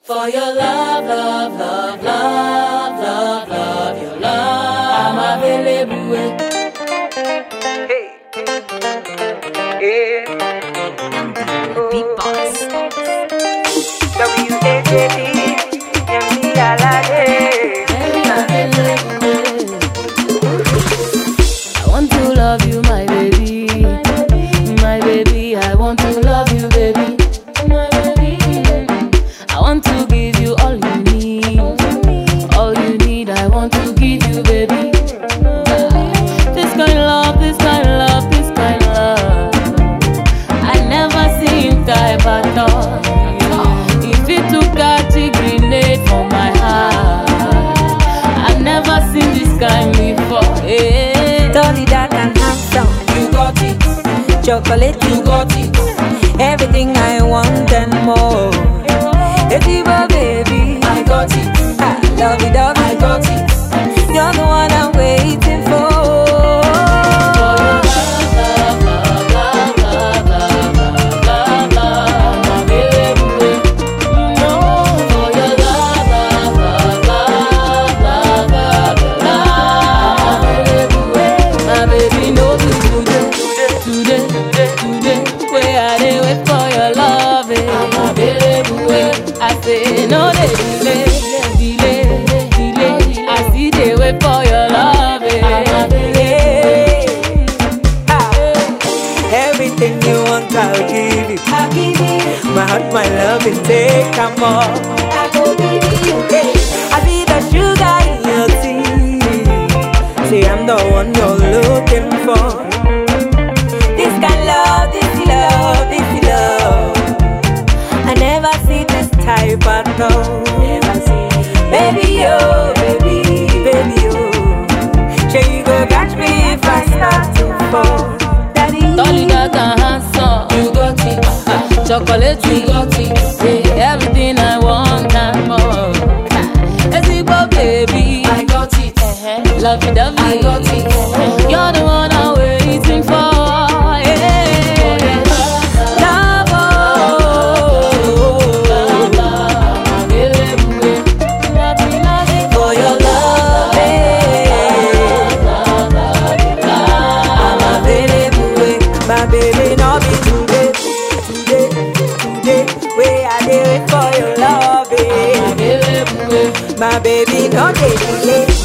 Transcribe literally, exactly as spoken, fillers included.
For your love, love, love, love, love, love, your love, I'm available. Hey, yeah. Beatbox. W A J D, M C Alade. I want to love you, my baby, my baby. I want to love you, baby, my baby. I want to give you all you need, all you need. I want to give you, baby. This kind of love, this kind of love, this kind of love. I never seen type at all. If it took a grenade for my heart, I've never seen this kind before. Hey. Dolly that and handsome, You got it, chocolate, you got it. everything I want and more. Eviva baby, I got it, I love it, love I it. got it. You're the one I'm waiting for. I say no dey delay, delay, delay. I see they wait for your love. Yeah. Ah. Everything you want, I'll give you. I'll give you, My heart, my love, and take come on. I go give you. Hey, I see the sugar in your tea. Say I'm the one you're looking for. This kind love, this love, this love. I never see this type at all. Never see, Baby, oh, baby, baby, oh. Sure you go catch me if I start to fall. Daddy, Dolly that and handsome, you got it. Ah, chocolate, you got it. Yeah, everything I want and more. Ezigbo baby, I got it. Love you, love I got it. You're the one I'm waiting for. Yeah. love, oh, for your love, eh. I'm available, eh. My baby, no be today, today, today. Where I dey wait for your love, eh. My baby, no dey delay.